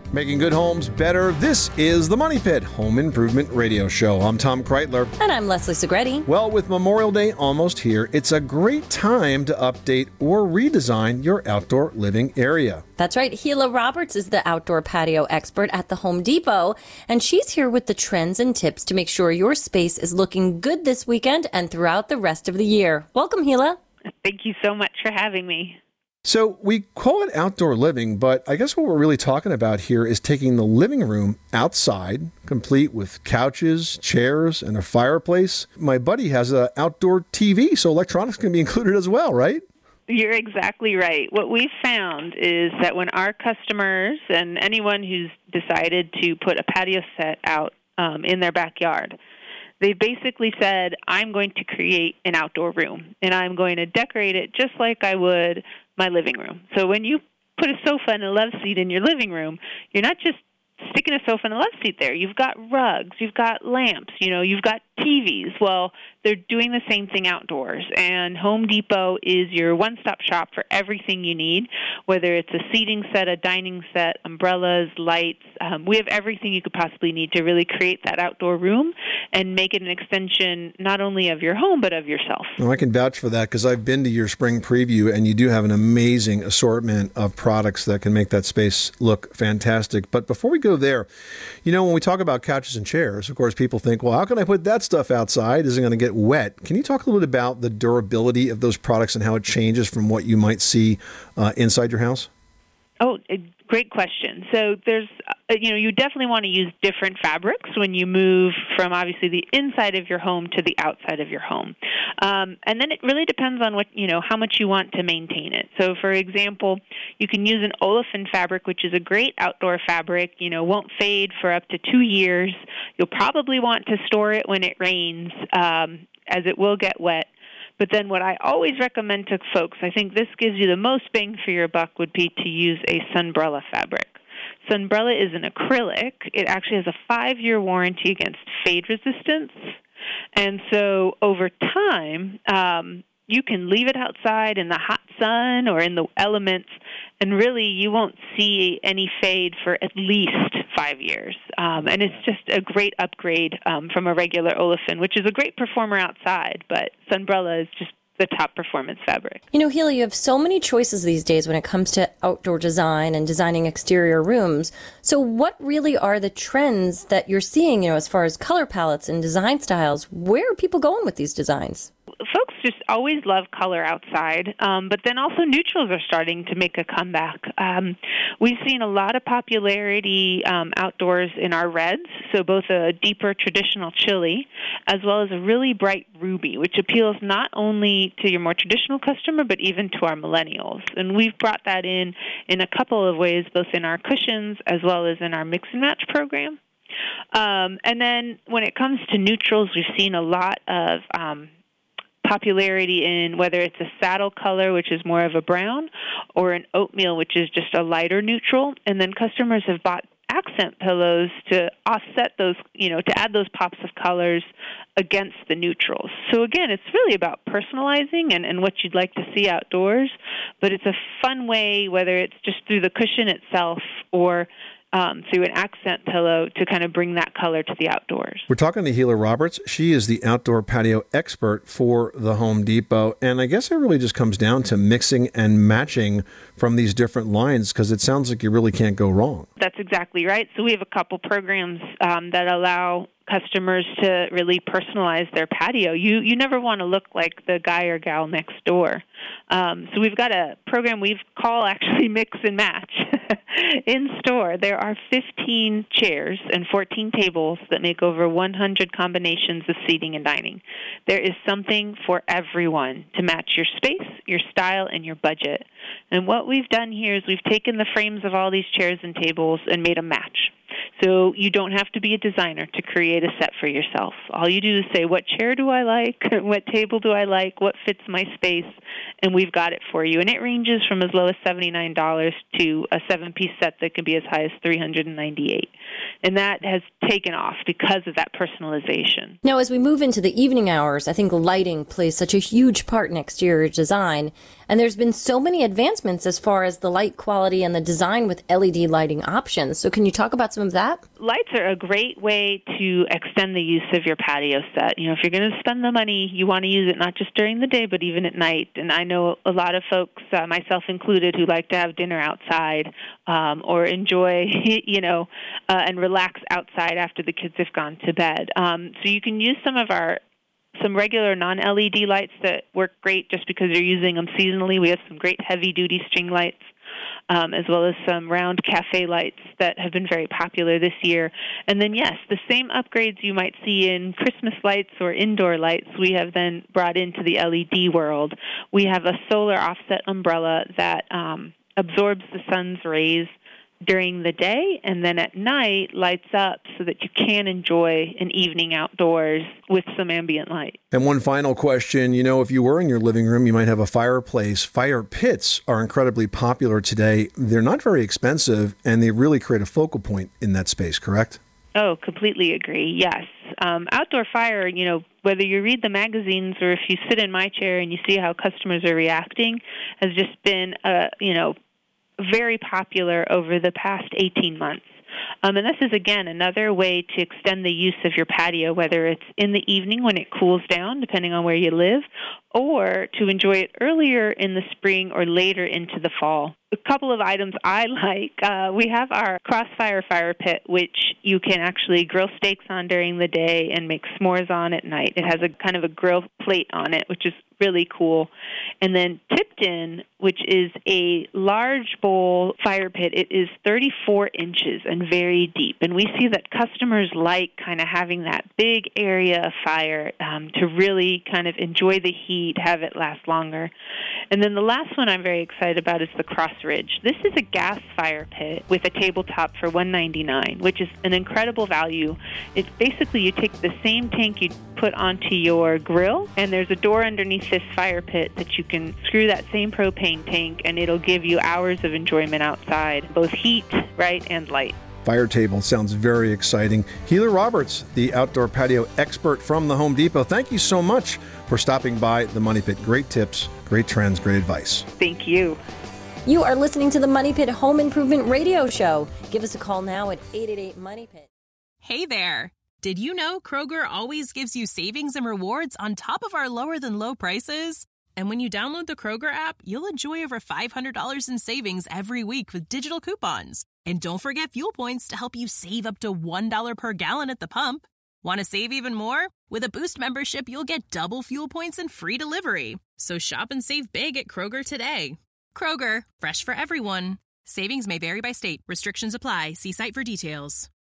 Making good homes better. This is the Money Pit Home Improvement Radio Show. I'm Tom Kreitler. And I'm Leslie Segretti. Well, with Memorial Day almost here, it's a great time to update or redesign your outdoor living area. That's right. Gila Roberts is the outdoor patio expert at the Home Depot, and she's here with the trends and tips to make sure your space is looking good this weekend and throughout the rest of the year. Welcome, Gila. Thank you so much for having me. So we call it outdoor living, but I guess what we're really talking about here is taking the living room outside, complete with couches, chairs, and a fireplace. My buddy has an outdoor TV, so electronics can be included as well, right? You're exactly right. What we've found is that when our customers and anyone who's decided to put a patio set out in their backyard, they basically said, I'm going to create an outdoor room, and I'm going to decorate it just like I would my living room. So when you put a sofa and a love seat in your living room, you're not just sticking a sofa and a love seat there. You've got rugs, you've got lamps, you've got TVs. Well, they're doing the same thing outdoors. And Home Depot is your one-stop shop for everything you need, whether it's a seating set, a dining set, umbrellas, lights. We have everything you could possibly need to really create that outdoor room and make it an extension not only of your home, but of yourself. Well, I can vouch for that because I've been to your spring preview, and you do have an amazing assortment of products that can make that space look fantastic. But before we go there, when we talk about couches and chairs, of course, people think, well, how can I put that stuff outside? Is it going to get wet? Can you talk a little bit about the durability of those products and how it changes from what you might see inside your house? Oh, great question. So there's, you definitely want to use different fabrics when you move from obviously the inside of your home to the outside of your home. And then it really depends on how much you want to maintain it. So for example, you can use an olefin fabric, which is a great outdoor fabric, won't fade for up to 2 years. You'll probably want to store it when it rains, as it will get wet. But then what I always recommend to folks, I think this gives you the most bang for your buck, would be to use a Sunbrella fabric. Sunbrella is an acrylic. It actually has a 5-year warranty against fade resistance. And so over time, you can leave it outside in the hot sun or in the elements, and really you won't see any fade for at least 5 years. And it's just a great upgrade from a regular olefin, which is a great performer outside, but Sunbrella is just the top performance fabric. Gila, you have so many choices these days when it comes to outdoor design and designing exterior rooms. So what really are the trends that you're seeing, as far as color palettes and design styles? Where are people going with these designs? Folks just always love color outside, but then also neutrals are starting to make a comeback. We've seen a lot of popularity outdoors in our reds, so both a deeper traditional chili as well as a really bright ruby, which appeals not only to your more traditional customer, but even to our millennials. And we've brought that in a couple of ways, both in our cushions as well as in our mix and match program. And then when it comes to neutrals, we've seen a lot of popularity in whether it's a saddle color, which is more of a brown, or an oatmeal, which is just a lighter neutral. And then customers have bought accent pillows to offset those, to add those pops of colors against the neutrals. So again, it's really about personalizing and what you'd like to see outdoors, but it's a fun way, whether it's just through the cushion itself or through an accent pillow, to kind of bring that color to the outdoors. We're talking to Gila Roberts. She is the outdoor patio expert for the Home Depot. And I guess it really just comes down to mixing and matching from these different lines, because it sounds like you really can't go wrong. That's exactly right. So we have a couple programs that allow customers to really personalize their patio. You never want to look like the guy or gal next door. So we've got a program we call actually Mix and Match. In store, there are 15 chairs and 14 tables that make over 100 combinations of seating and dining. There is something for everyone to match your space, your style, and your budget. And what we've done here is we've taken the frames of all these chairs and tables and made a match. So you don't have to be a designer to create a set for yourself. All you do is say, what chair do I like? What table do I like? What fits my space? And we've got it for you. And it ranges from as low as $79 to a 7-piece set that can be as high as $398. And that has taken off because of that personalization. Now, as we move into the evening hours, I think lighting plays such a huge part in exterior design. And there's been so many advancements as far as the light quality and the design with LED lighting options. So can you talk about some of that? Lights are a great way to extend the use of your patio set. If you're going to spend the money, you want to use it not just during the day, but even at night. And I know a lot of folks, myself included, who like to have dinner outside or enjoy, and relax outside after the kids have gone to bed. So you can use some regular non-LED lights that work great just because you're using them seasonally. We have some great heavy-duty string lights, as well as some round cafe lights that have been very popular this year. And then, yes, the same upgrades you might see in Christmas lights or indoor lights, we have then brought into the LED world. We have a solar offset umbrella that absorbs the sun's rays during the day, and then at night lights up so that you can enjoy an evening outdoors with some ambient light. And one final question, if you were in your living room, you might have a fireplace. Fire pits are incredibly popular today. They're not very expensive, and they really create a focal point in that space, correct? Oh, completely agree, yes. Outdoor fire, whether you read the magazines or if you sit in my chair and you see how customers are reacting, has just been, very popular over the past 18 months. And this is, again, another way to extend the use of your patio, whether it's in the evening when it cools down, depending on where you live, or to enjoy it earlier in the spring or later into the fall. A couple of items I like. We have our Crossfire fire pit, which you can actually grill steaks on during the day and make s'mores on at night. It has a kind of a grill plate on it, which is really cool. And then Tipton, which is a large bowl fire pit. It is 34 inches and very deep. And we see that customers like kind of having that big area of fire to really kind of enjoy the heat, have it last longer. And then the last one I'm very excited about is the Cross Ridge. This is a gas fire pit with a tabletop for $199, which is an incredible value. It's basically you take the same tank you put onto your grill, and there's a door underneath this fire pit that you can screw that same propane tank, and it'll give you hours of enjoyment outside, both heat, right, and light. Fire table sounds very exciting. Heather Roberts, the outdoor patio expert from the Home Depot, thank you so much for stopping by the Money Pit. Great tips, great trends, great advice. Thank you. You are listening to the Money Pit Home Improvement Radio Show. Give us a call now at 888-MONEY-PIT. Hey there. Did you know Kroger always gives you savings and rewards on top of our lower-than-low prices? And when you download the Kroger app, you'll enjoy over $500 in savings every week with digital coupons. And don't forget fuel points to help you save up to $1 per gallon at the pump. Want to save even more? With a Boost membership, you'll get double fuel points and free delivery. So shop and save big at Kroger today. Kroger, fresh for everyone. Savings may vary by state. Restrictions apply. See site for details.